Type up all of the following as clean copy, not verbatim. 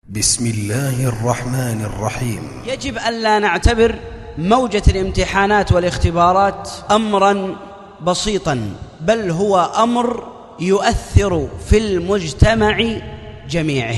بسم الله الرحمن الرحيم. يجب أن لا نعتبر موجة الامتحانات والاختبارات أمرا بسيطا، بل هو أمر يؤثر في المجتمع جميعه.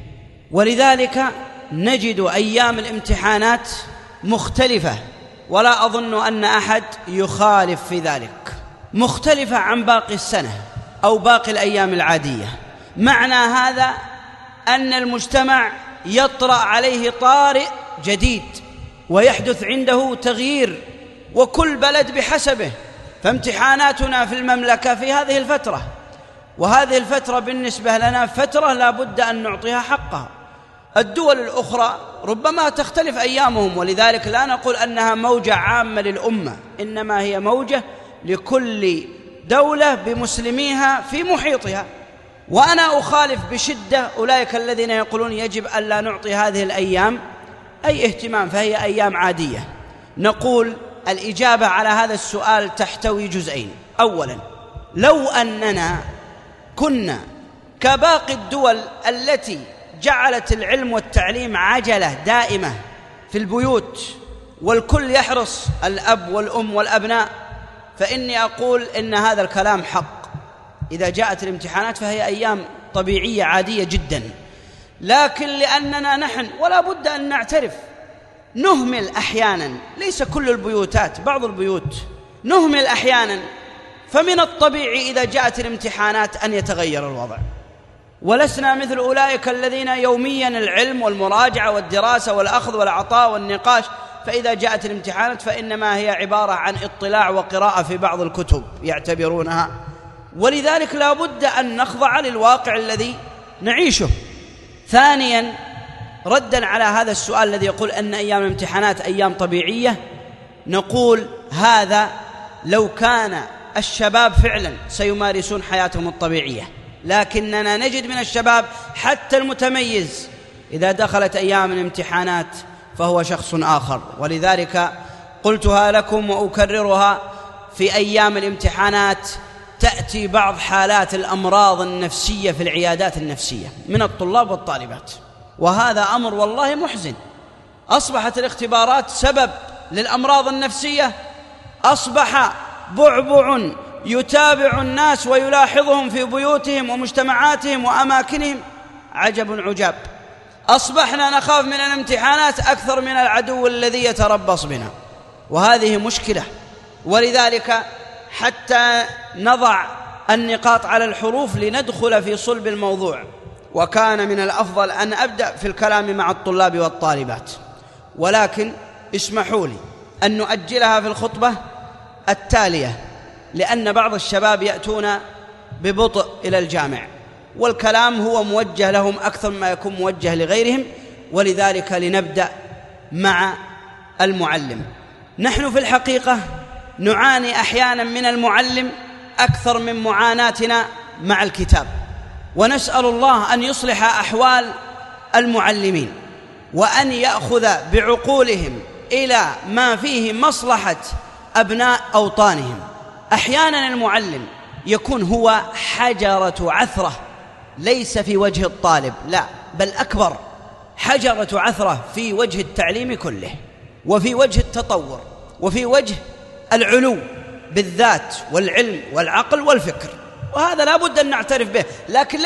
ولذلك نجد أيام الامتحانات مختلفة، ولا أظن أن أحد يخالف في ذلك، مختلفة عن باقي السنة أو باقي الأيام العادية. معنى هذا أن المجتمع يطرأ عليه طارئ جديد ويحدث عنده تغيير، وكل بلد بحسبه. فامتحاناتنا في المملكة في هذه الفترة، وهذه الفترة بالنسبة لنا فترة لا بد أن نعطيها حقها. الدول الأخرى ربما تختلف أيامهم، ولذلك لا نقول أنها موجة عامة للأمة، إنما هي موجة لكل دولة بمسلميها في محيطها. وأنا أخالف بشدة أولئك الذين يقولون يجب أن لا نعطي هذه الأيام أي اهتمام، فهي أيام عادية. نقول الإجابة على هذا السؤال تحتوي جزئين. أولا، لو أننا كنا كباقي الدول التي جعلت العلم والتعليم عجلة دائمة في البيوت والكل يحرص، الأب والأم والأبناء، فإني أقول إن هذا الكلام حق. إذا جاءت الامتحانات فهي أيام طبيعية عادية جدا، لكن لأننا نحن ولا بد أن نعترف نهمل أحيانا، ليس كل البيوتات، بعض البيوت نهمل أحيانا، فمن الطبيعي إذا جاءت الامتحانات أن يتغير الوضع. ولسنا مثل أولئك الذين يوميا العلم والمراجعة والدراسة والأخذ والعطاء والنقاش، فإذا جاءت الامتحانات فإنما هي عبارة عن اطلاع وقراءة في بعض الكتب يعتبرونها. ولذلك لا بد أن نخضع للواقع الذي نعيشه. ثانيا، ردا على هذا السؤال الذي يقول أن أيام الامتحانات أيام طبيعية، نقول هذا لو كان الشباب فعلا سيمارسون حياتهم الطبيعية، لكننا نجد من الشباب حتى المتميز إذا دخلت أيام الامتحانات فهو شخص آخر. ولذلك قلتها لكم وأكررها، في أيام الامتحانات تأتي بعض حالات الأمراض النفسية في العيادات النفسية من الطلاب والطالبات، وهذا أمر والله محزن. أصبحت الاختبارات سبب للأمراض النفسية، أصبح بعبع يتابع الناس ويلاحظهم في بيوتهم ومجتمعاتهم وأماكنهم. عجب عجاب، أصبحنا نخاف من الامتحانات أكثر من العدو الذي يتربص بنا، وهذه مشكلة. ولذلك حتى نضع النقاط على الحروف لندخل في صلب الموضوع، وكان من الأفضل أن أبدأ في الكلام مع الطلاب والطالبات، ولكن اسمحوا لي أن نؤجلها في الخطبة التالية، لأن بعض الشباب يأتون ببطء إلى الجامع، والكلام هو موجه لهم أكثر ما يكون موجه لغيرهم. ولذلك لنبدأ مع المعلم. نحن في الحقيقة نعاني أحيانا من المعلم أكثر من معاناتنا مع الكتاب، ونسأل الله أن يصلح أحوال المعلمين وأن يأخذ بعقولهم إلى ما فيه مصلحة أبناء أوطانهم. أحيانا المعلم يكون هو حجرة عثرة، ليس في وجه الطالب، لا، بل أكبر، حجرة عثرة في وجه التعليم كله، وفي وجه التطور، وفي وجه العلو بالذات والعلم والعقل والفكر، وهذا لا بد أن نعترف به. لكن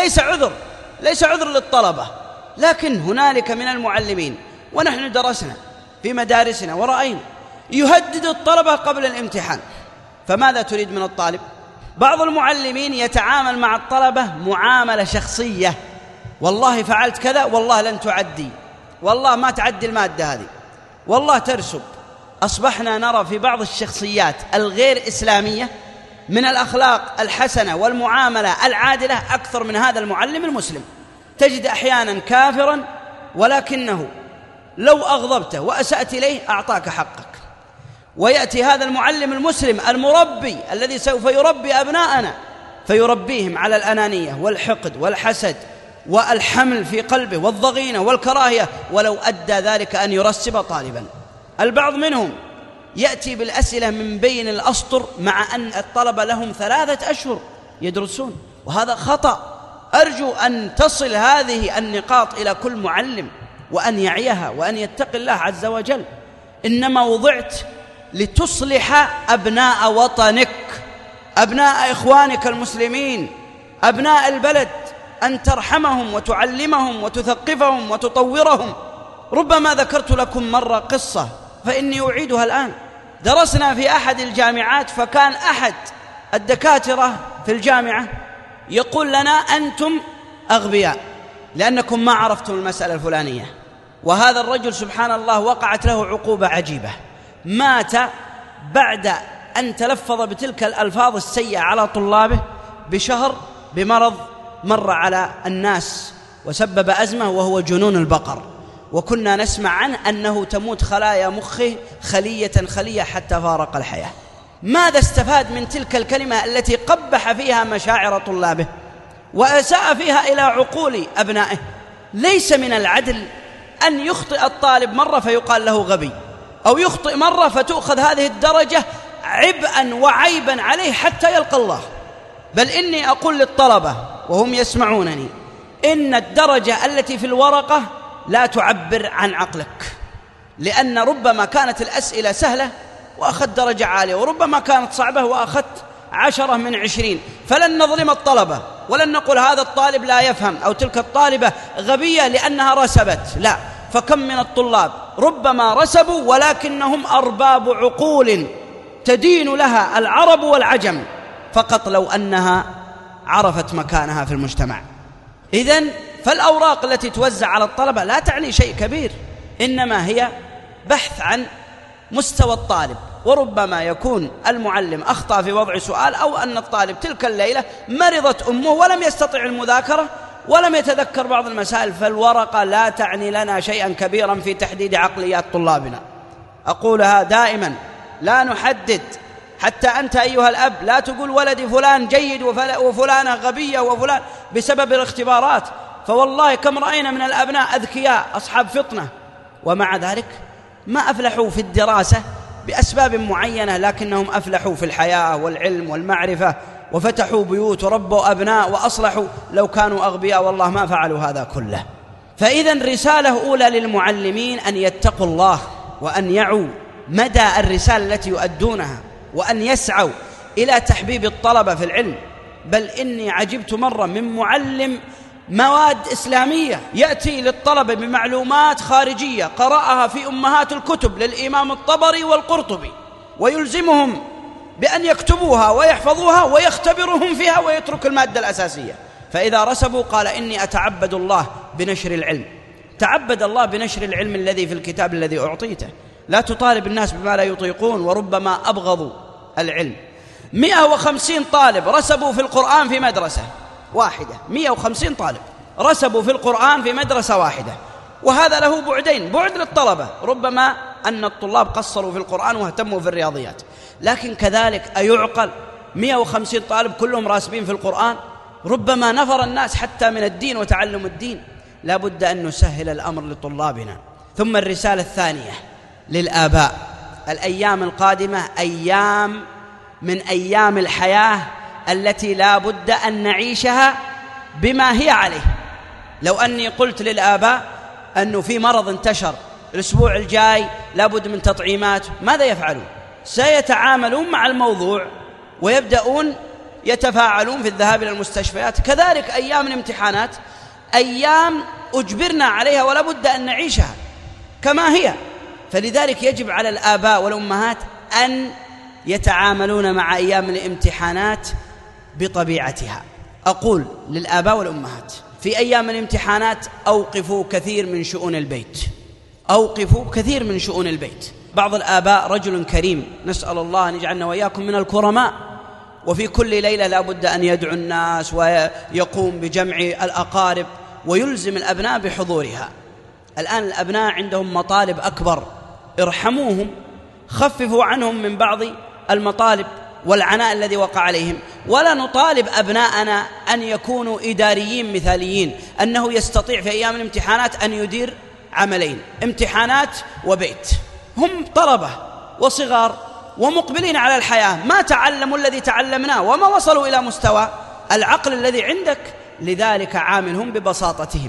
ليس عذر للطلبة، لكن هنالك من المعلمين، ونحن درسنا في مدارسنا ورأينا، يهدد الطلبة قبل الامتحان. فماذا تريد من الطالب؟ بعض المعلمين يتعامل مع الطلبة معاملة شخصية، والله فعلت كذا، والله لن تعدي، والله ما تعدي المادة هذه، والله ترسب. أصبحنا نرى في بعض الشخصيات الغير إسلامية من الأخلاق الحسنة والمعاملة العادلة أكثر من هذا المعلم المسلم. تجد أحيانا كافرا، ولكنه لو أغضبته وأسأت إليه أعطاك حقك. ويأتي هذا المعلم المسلم المربي الذي سوف يربي أبناءنا، فيربيهم على الأنانية والحقد والحسد والحمل في قلبه والضغينة والكراهية، ولو أدى ذلك أن يرسب طالبا. البعض منهم يأتي بالأسئلة من بين الأسطر، مع أن الطلبة لهم 3 أشهر يدرسون، وهذا خطأ. أرجو أن تصل هذه النقاط إلى كل معلم وأن يعيها وأن يتقي الله عز وجل. إنما وضعت لتصلح أبناء وطنك، أبناء إخوانك المسلمين، أبناء البلد، أن ترحمهم وتعلمهم وتثقفهم وتطورهم. ربما ذكرت لكم مرة قصة فإني أعيدها الآن. درسنا في أحد الجامعات، فكان أحد الدكاترة في الجامعة يقول لنا: أنتم أغبياء لأنكم ما عرفتم المسألة الفلانية. وهذا الرجل سبحان الله وقعت له عقوبة عجيبة، مات بعد أن تلفظ بتلك الألفاظ السيئة على طلابه بشهر بمرض مر على الناس وسبب أزمة، وهو جنون البقر. وكنا نسمع عنه أنه تموت خلايا مخه خلية حتى فارق الحياة. ماذا استفاد من تلك الكلمة التي قبح فيها مشاعر طلابه وأساء فيها إلى عقول أبنائه؟ ليس من العدل أن يخطئ الطالب مرة فيقال له غبي، أو يخطئ مرة فتؤخذ هذه الدرجة عبئا وعيبا عليه حتى يلقى الله. بل إني أقول للطلبة وهم يسمعونني إن الدرجة التي في الورقة لا تعبر عن عقلك، لأن ربما كانت الأسئلة سهلة وأخذت درجة عالية، وربما كانت صعبة وأخذت 10 من 20. فلن نظلم الطلبة ولن نقول هذا الطالب لا يفهم أو تلك الطالبة غبية لأنها رسبت، لا. فكم من الطلاب ربما رسبوا ولكنهم أرباب عقول تدين لها العرب والعجم، فقط لو أنها عرفت مكانها في المجتمع. إذن فالأوراق التي توزع على الطلبة لا تعني شيء كبير، إنما هي بحث عن مستوى الطالب. وربما يكون المعلم أخطأ في وضع سؤال، أو أن الطالب تلك الليلة مرضت أمه ولم يستطع المذاكرة ولم يتذكر بعض المسائل. فالورقة لا تعني لنا شيئا كبيرا في تحديد عقليات طلابنا. أقولها دائما، لا نحدد. حتى أنت أيها الأب لا تقول ولدي فلان جيد وفلانة غبية وفلان بسبب الاختبارات، فوالله كم رأينا من الأبناء أذكياء أصحاب فطنة ومع ذلك ما أفلحوا في الدراسة بأسباب معينة، لكنهم أفلحوا في الحياة والعلم والمعرفة وفتحوا بيوت وربوا أبناء وأصلحوا. لو كانوا أغبياء والله ما فعلوا هذا كله. فإذا رسالة أولى للمعلمين أن يتقوا الله وأن يعوا مدى الرسالة التي يؤدونها، وأن يسعوا إلى تحبيب الطلبة في العلم. بل إني عجبت مرة من معلم مواد إسلامية يأتي للطلبة بمعلومات خارجية قرأها في أمهات الكتب للإمام الطبري والقرطبي، ويلزمهم بأن يكتبوها ويحفظوها ويختبرهم فيها ويترك المادة الأساسية. فإذا رسبوا قال: إني أتعبد الله بنشر العلم. تعبد الله بنشر العلم الذي في الكتاب الذي أعطيته، لا تطالب الناس بما لا يطيقون وربما أبغضوا العلم. 150 طالب رسبوا في القرآن في مدرسة واحدة، 150 طالب رسبوا في القرآن في مدرسة واحدة. وهذا له بعدين: بعد للطلبة، ربما أن الطلاب قصروا في القرآن واهتموا في الرياضيات، لكن كذلك أيعقل 150 طالب كلهم راسبين في القرآن؟ ربما نفر الناس حتى من الدين وتعلم الدين. لا بد أن نسهل الأمر لطلابنا. ثم الرسالة الثانية للآباء: الأيام القادمة أيام من أيام الحياة التي لا بد أن نعيشها بما هي عليه. لو أني قلت للآباء أنه في مرض انتشر الأسبوع الجاي لا بد من تطعيمات، ماذا يفعلون؟ سيتعاملون مع الموضوع ويبدأون يتفاعلون في الذهاب إلى المستشفيات. كذلك أيام الامتحانات أيام أجبرنا عليها ولا بد أن نعيشها كما هي. فلذلك يجب على الآباء والأمهات أن يتعاملون مع أيام الامتحانات بطبيعتها. أقول للآباء والأمهات: في أيام الامتحانات أوقفوا كثير من شؤون البيت، أوقفوا كثير من شؤون البيت. بعض الآباء رجل كريم، نسأل الله أن يجعلنا وإياكم من الكرماء، وفي كل ليلة لا بد أن يدعو الناس ويقوم بجمع الأقارب ويلزم الأبناء بحضورها. الآن الأبناء عندهم مطالب أكبر، ارحموهم، خففوا عنهم من بعض المطالب والعناء الذي وقع عليهم. ولا نطالب أبناءنا أن يكونوا إداريين مثاليين، أنه يستطيع في أيام الامتحانات أن يدير عملين، امتحانات وبيت. هم طلبة وصغار ومقبلين على الحياة، ما تعلموا الذي تعلمناه وما وصلوا إلى مستوى العقل الذي عندك. لذلك عاملهم ببساطتهم،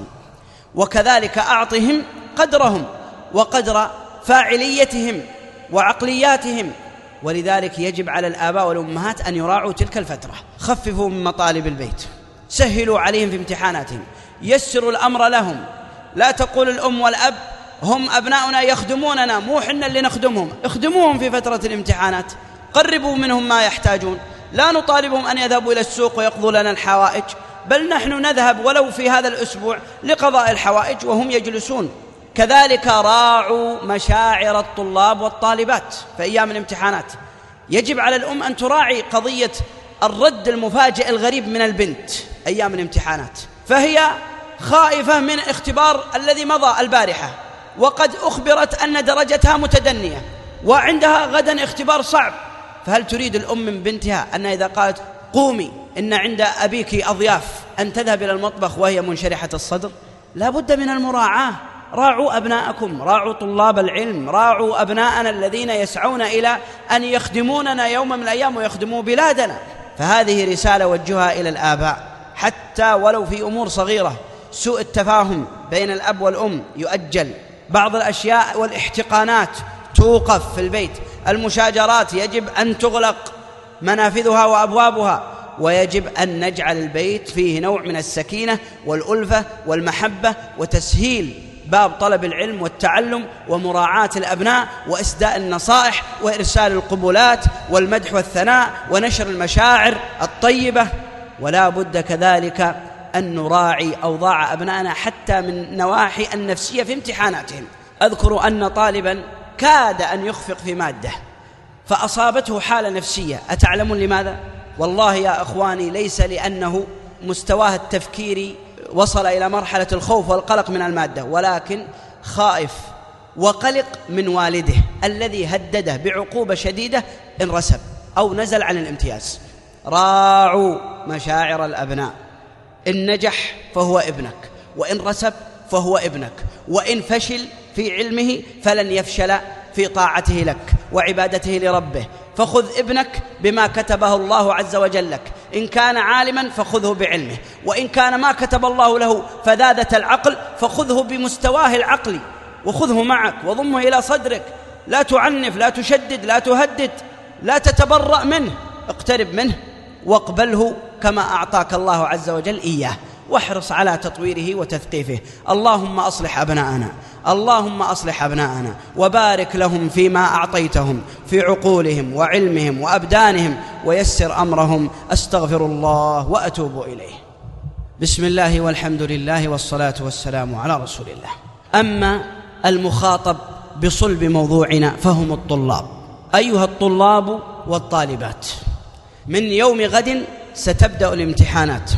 وكذلك أعطهم قدرهم وقدر فاعليتهم وعقلياتهم. ولذلك يجب على الآباء والأمهات أن يراعوا تلك الفترة. خففوا من مطالب البيت، سهلوا عليهم في امتحاناتهم، يسروا الأمر لهم. لا تقول الأم والأب هم أبناؤنا يخدموننا، مو حنا اللي نخدمهم، اخدموهم في فترة الامتحانات، قربوا منهم ما يحتاجون. لا نطالبهم أن يذهبوا إلى السوق ويقضوا لنا الحوائج، بل نحن نذهب ولو في هذا الأسبوع لقضاء الحوائج وهم يجلسون. كذلك راعوا مشاعر الطلاب والطالبات في أيام الامتحانات. يجب على الأم أن تراعي قضية الرد المفاجئ الغريب من البنت أيام الامتحانات، فهي خائفة من اختبار الذي مضى البارحة، وقد أخبرت أن درجتها متدنية، وعندها غدا اختبار صعب. فهل تريد الأم من بنتها أن إذا قالت قومي إن عند أبيك أضياف أن تذهب إلى المطبخ وهي منشرحة الصدر؟ لا بد من المراعاة. راعوا أبناءكم، راعوا طلاب العلم، راعوا أبناءنا الذين يسعون إلى أن يخدموننا يوم من الأيام ويخدموا بلادنا. فهذه رسالة وجهها إلى الآباء، حتى ولو في أمور صغيرة. سوء التفاهم بين الأب والأم يؤجل، بعض الأشياء والاحتقانات توقف في البيت، المشاجرات يجب أن تغلق منافذها وأبوابها، ويجب أن نجعل البيت فيه نوع من السكينة والألفة والمحبة، وتسهيل باب طلب العلم والتعلم، ومراعاة الأبناء، وإسداء النصائح، وإرسال القبولات والمدح والثناء، ونشر المشاعر الطيبة. ولا بد كذلك أن نراعي أوضاع أبنائنا حتى من نواحي النفسية في امتحاناتهم. أذكر أن طالبا كاد أن يخفق في مادة فأصابته حالة نفسية، أتعلمون لماذا؟ والله يا أخواني ليس لأنه مستواه التفكيري وصل إلى مرحلة الخوف والقلق من المادة، ولكن خائف وقلق من والده الذي هدده بعقوبة شديدة إن رسب أو نزل عن الامتياز. راعوا مشاعر الأبناء، إن نجح فهو ابنك، وإن رسب فهو ابنك، وإن فشل في علمه فلن يفشل في طاعته لك وعبادته لربه. فخذ ابنك بما كتبه الله عز وجل لك، إن كان عالما فخذه بعلمه، وإن كان ما كتب الله له فذاذة العقل فخذه بمستواه العقلي، وخذه معك وضمه إلى صدرك. لا تعنف، لا تشدد، لا تهدد، لا تتبرأ منه، اقترب منه واقبله كما أعطاك الله عز وجل إياه، واحرص على تطويره وتثقيفه. اللهم أصلح أبناءنا، اللهم أصلح أبناءنا، وبارك لهم فيما أعطيتهم في عقولهم وعلمهم وأبدانهم، ويسر أمرهم. أستغفر الله وأتوب إليه. بسم الله والحمد لله والصلاة والسلام على رسول الله. أما المخاطب بصلب موضوعنا فهم الطلاب. أيها الطلاب والطالبات، من يوم غد ستبدأ الامتحانات،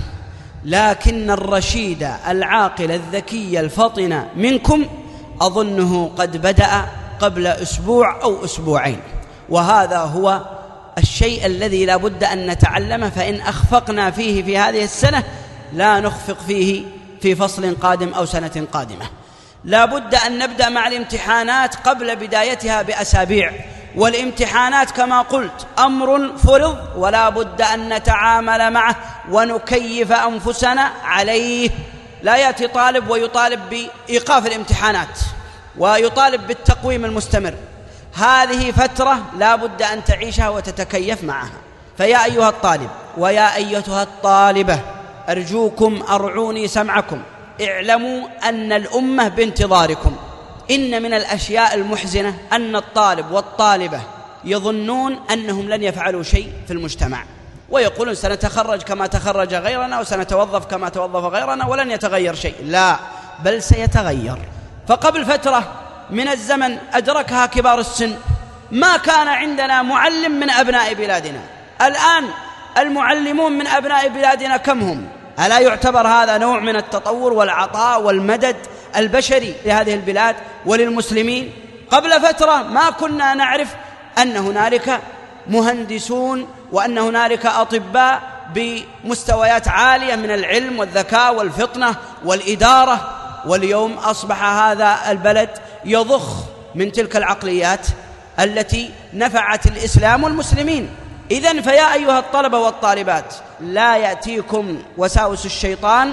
لكن الرشيد العاقل الذكي الفطن منكم أظنه قد بدأ قبل أسبوع أو أسبوعين، وهذا هو الشيء الذي لا بد أن نتعلمه. فإن أخفقنا فيه في هذه السنة لا نخفق فيه في فصل قادم أو سنة قادمة. لا بد أن نبدأ مع الامتحانات قبل بدايتها بأسابيع، والامتحانات كما قلت أمر فرض، ولا بد أن نتعامل معه ونكيف أنفسنا عليه. لا يأتي طالب ويطالب بإيقاف الامتحانات ويطالب بالتقويم المستمر. هذه فترة لا بد أن تعيشها وتتكيف معها. فيا أيها الطالب ويا أيتها الطالبة، أرجوكم أرعوني سمعكم، اعلموا أن الأمة بانتظاركم. إن من الأشياء المحزنة أن الطالب والطالبة يظنون أنهم لن يفعلوا شيء في المجتمع، ويقولون سنتخرج كما تخرج غيرنا وسنتوظف كما توظف غيرنا ولن يتغير شيء. لا، بل سيتغير. فقبل فترة من الزمن أدركها كبار السن، ما كان عندنا معلم من أبناء بلادنا. الآن المعلمون من أبناء بلادنا كم هم؟ ألا يعتبر هذا نوع من التطور والعطاء والمدد البشري لهذه البلاد وللمسلمين؟ قبل فترة ما كنا نعرف أن هنالك مهندسون وأن هنالك أطباء بمستويات عالية من العلم والذكاء والفطنة والإدارة، واليوم أصبح هذا البلد يضخ من تلك العقليات التي نفعت الإسلام والمسلمين. إذن فيا أيها الطلبة والطالبات، لا يأتيكم وساوس الشيطان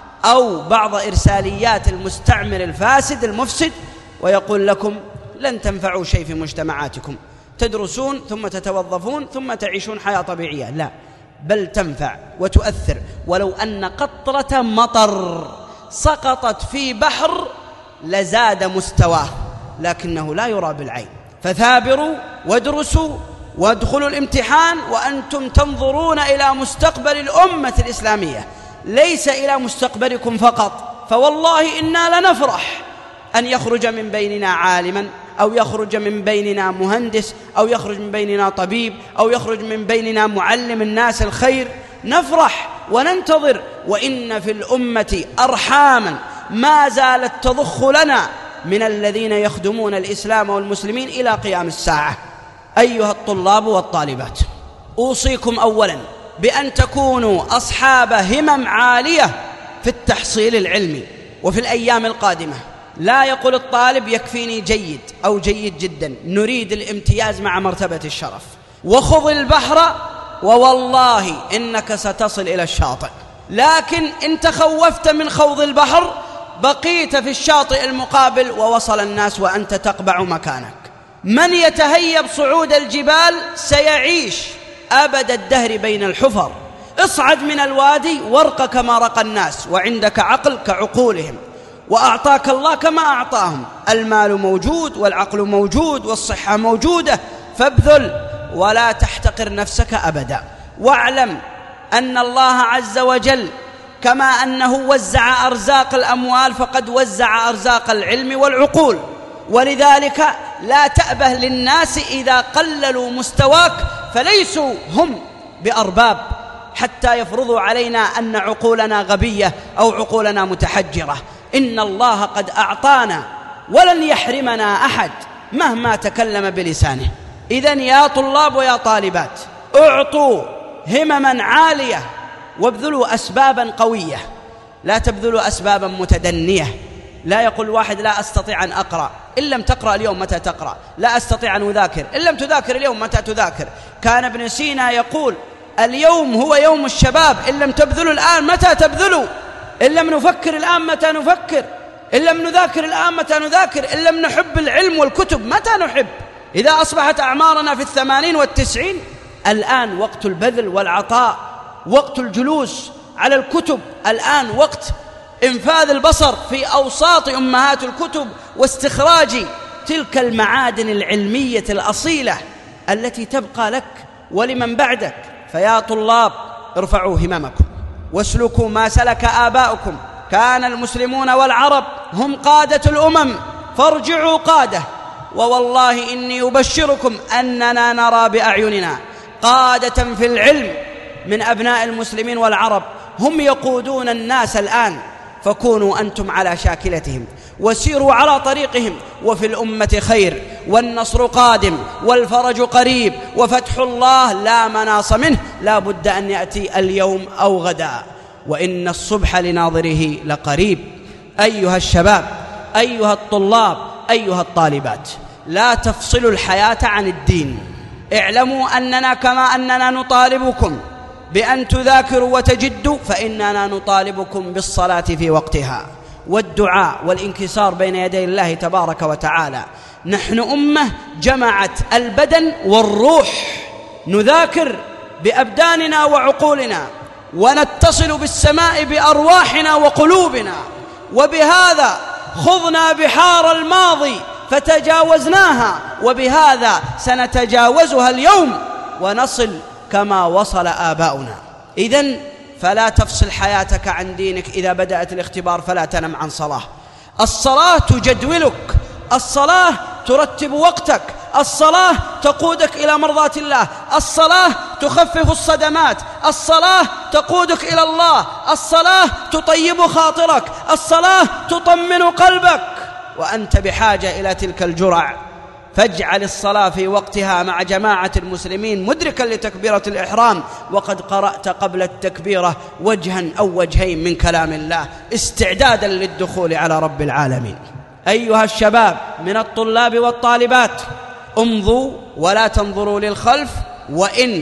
أو بعض إرساليات المستعمر الفاسد المفسد ويقول لكم لن تنفعوا شيء في مجتمعاتكم، تدرسون ثم تتوظفون ثم تعيشون حياة طبيعية. لا، بل تنفع وتؤثر. ولو أن قطرة مطر سقطت في بحر لزاد مستواه، لكنه لا يرى بالعين. فثابروا وادرسوا وادخلوا الامتحان وأنتم تنظرون إلى مستقبل الأمة الإسلامية، ليس إلى مستقبلكم فقط. فوالله إنا لنفرح أن يخرج من بيننا عالما، أو يخرج من بيننا مهندس، أو يخرج من بيننا طبيب، أو يخرج من بيننا معلم الناس الخير. نفرح وننتظر. وإن في الأمة أرحاما ما زالت تضخ لنا من الذين يخدمون الإسلام والمسلمين إلى قيام الساعة. أيها الطلاب والطالبات، أوصيكم أولا بأن تكونوا أصحاب همم عالية في التحصيل العلمي. وفي الأيام القادمة لا يقول الطالب يكفيني جيد أو جيد جدا، نريد الامتياز مع مرتبة الشرف. وخذ البحر ووالله إنك ستصل إلى الشاطئ، لكن إن تخوفت من خوض البحر بقيت في الشاطئ المقابل ووصل الناس وأنت تقبع مكانك. من يتهيب صعود الجبال سيعيش أبد الدهر بين الحفر. اصعد من الوادي وارق كما رقى الناس، وعندك عقل كعقولهم، وأعطاك الله كما أعطاهم. المال موجود والعقل موجود والصحة موجودة، فابذل ولا تحتقر نفسك أبدا. واعلم أن الله عز وجل كما أنه وزع أرزاق الأموال فقد وزع أرزاق العلم والعقول، ولذلك لا تأبه للناس إذا قللوا مستواك، فليسوا هم بأرباب حتى يفرضوا علينا أن عقولنا غبية أو عقولنا متحجرة. إن الله قد أعطانا ولن يحرمنا أحد مهما تكلم بلسانه. إذن يا طلاب ويا طالبات، اعطوا همما عالية وابذلوا أسبابا قوية، لا تبذلوا أسبابا متدنية. لا يقول واحد لا أستطيع أن أقرأ، إن لم تقرأ اليوم متى تقرأ؟ لا أستطيع أن أذاكر، إن لم تذاكر اليوم متى تذاكر؟ كان ابن سينا يقول اليوم هو يوم الشباب، إن لم تبذلوا الآن متى تبذلوا؟ إن لم نفكر الآن متى نفكر؟ إن لم نذاكر الآن متى نذاكر؟ إن لم نحب العلم والكتب متى نحب؟ إذا أصبحت أعمارنا في 80 و90، الآن وقت البذل والعطاء، وقت الجلوس على الكتب، الآن وقت إنفاذ البصر في أوساط أمهات الكتب واستخراج تلك المعادن العلمية الأصيلة التي تبقى لك ولمن بعدك. فيا طلاب، ارفعوا هممكم واسلكوا ما سلك آباؤكم. كان المسلمون والعرب هم قادة الأمم، فارجعوا قادة. ووالله إني أبشركم أننا نرى بأعيننا قادة في العلم من أبناء المسلمين والعرب، هم يقودون الناس الآن. فكونوا أنتم على شاكلتهم وسيروا على طريقهم، وفي الأمة خير، والنصر قادم، والفرج قريب، وفتح الله لا مناص منه، لا بد أن يأتي اليوم أو غدا، وإن الصبح لناظره لقريب. أيها الشباب، أيها الطلاب، أيها الطالبات، لا تفصلوا الحياة عن الدين. اعلموا أننا كما أننا نطالبكم بأن تذاكروا وتجدوا، فإننا نطالبكم بالصلاة في وقتها، والدعاء والانكسار بين يدي الله تبارك وتعالى. نحن أمة جمعت البدن والروح، نذاكر بأبداننا وعقولنا، ونتصل بالسماء بأرواحنا وقلوبنا، وبهذا خضنا بحار الماضي فتجاوزناها، وبهذا سنتجاوزها اليوم ونصل كما وصل آباؤنا. إذن فلا تفصل حياتك عن دينك. إذا بدأت الاختبار فلا تنم عن صلاة. الصلاة تجدولك، الصلاة ترتب وقتك، الصلاة تقودك إلى مرضاة الله، الصلاة تخفف الصدمات، الصلاة تقودك إلى الله، الصلاة تطيب خاطرك، الصلاة تطمن قلبك، وأنت بحاجة إلى تلك الجرع. فاجعل الصلاة في وقتها مع جماعة المسلمين مدركا لتكبيرة الإحرام، وقد قرأت قبل التكبيرة وجها أو وجهين من كلام الله استعدادا للدخول على رب العالمين. أيها الشباب من الطلاب والطالبات، امضوا ولا تنظروا للخلف، وإن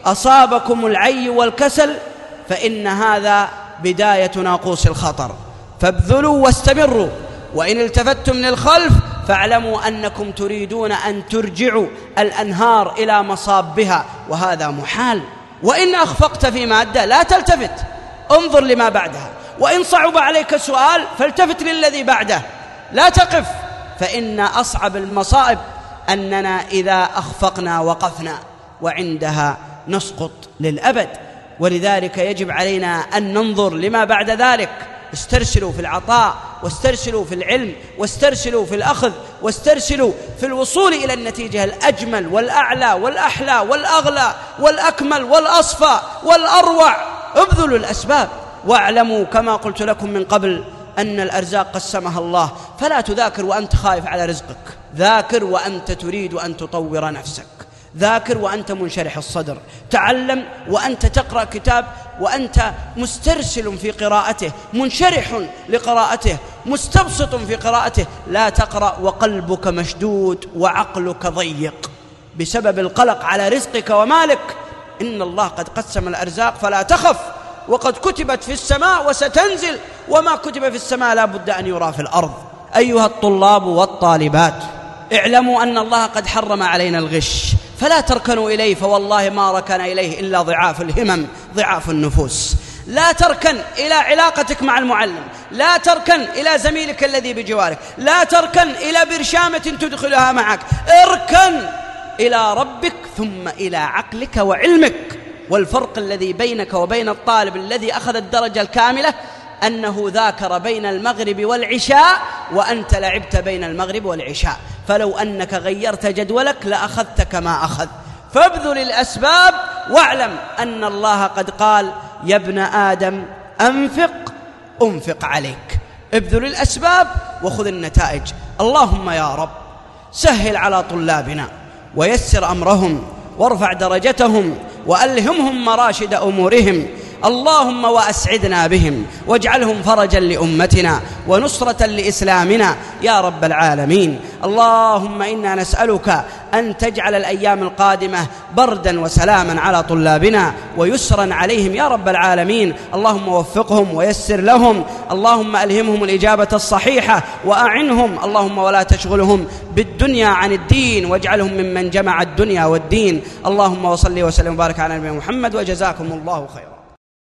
أصابكم العي والكسل فإن هذا بداية ناقوس الخطر، فابذلوا واستمروا، وإن التفتم للخلف فاعلموا أنكم تريدون أن ترجعوا الأنهار إلى مصابها، وهذا محال. وإن أخفقت في مادة لا تلتفت، انظر لما بعدها، وإن صعب عليك سؤال فالتفت للذي بعده، لا تقف، فإن أصعب المصائب أننا إذا أخفقنا وقفنا، وعندها نسقط للأبد. ولذلك يجب علينا أن ننظر لما بعد ذلك. استرسلوا في العطاء، واسترسلوا في العلم، واسترسلوا في الأخذ، واسترسلوا في الوصول إلى النتيجة الأجمل والأعلى والأحلى والأغلى والأكمل والأصفى والأروع. ابذلوا الأسباب، واعلموا كما قلت لكم من قبل أن الأرزاق قسمها الله، فلا تذاكر وأنت خايف على رزقك، ذاكر وأنت تريد أن تطور نفسك، ذاكر وأنت منشرح الصدر، تعلم وأنت تقرأ كتاب وأنت مسترسل في قراءته، منشرح لقراءته، مستبسط في قراءته. لا تقرأ وقلبك مشدود وعقلك ضيق بسبب القلق على رزقك ومالك. إن الله قد قسم الأرزاق فلا تخف، وقد كتبت في السماء وستنزل، وما كتب في السماء لا بد أن يرى في الأرض. أيها الطلاب والطالبات، اعلموا أن الله قد حرم علينا الغش، فلا تركنوا إليه، فوالله ما ركن إليه إلا ضعاف الهمم ضعاف النفوس. لا تركن إلى علاقتك مع المعلم، لا تركن إلى زميلك الذي بجوارك، لا تركن إلى برشامة تدخلها معك، اركن إلى ربك ثم إلى عقلك وعلمك. والفرق الذي بينك وبين الطالب الذي أخذ الدرجة الكاملة أنه ذاكر بين المغرب والعشاء، وأنت لعبت بين المغرب والعشاء، فلو أنك غيرت جدولك لأخذت كما أخذ. فابذل الأسباب، واعلم أن الله قد قال: يا ابن آدم أنفق عليك. ابذل الأسباب وخذ النتائج. اللهم يا رب سهل على طلابنا ويسر أمرهم وارفع درجتهم وألهمهم مراشد أمورهم. اللهم وأسعدنا بهم واجعلهم فرجا لأمتنا ونصرة لإسلامنا يا رب العالمين. اللهم إنا نسألك أن تجعل الأيام القادمة بردا وسلاما على طلابنا ويسرا عليهم يا رب العالمين. اللهم وفقهم ويسر لهم، اللهم ألهمهم الإجابة الصحيحة وأعنهم، اللهم ولا تشغلهم بالدنيا عن الدين، واجعلهم ممن جمع الدنيا والدين. اللهم وصل وسلم وبارك على نبينا محمد، وجزاكم الله خيرا.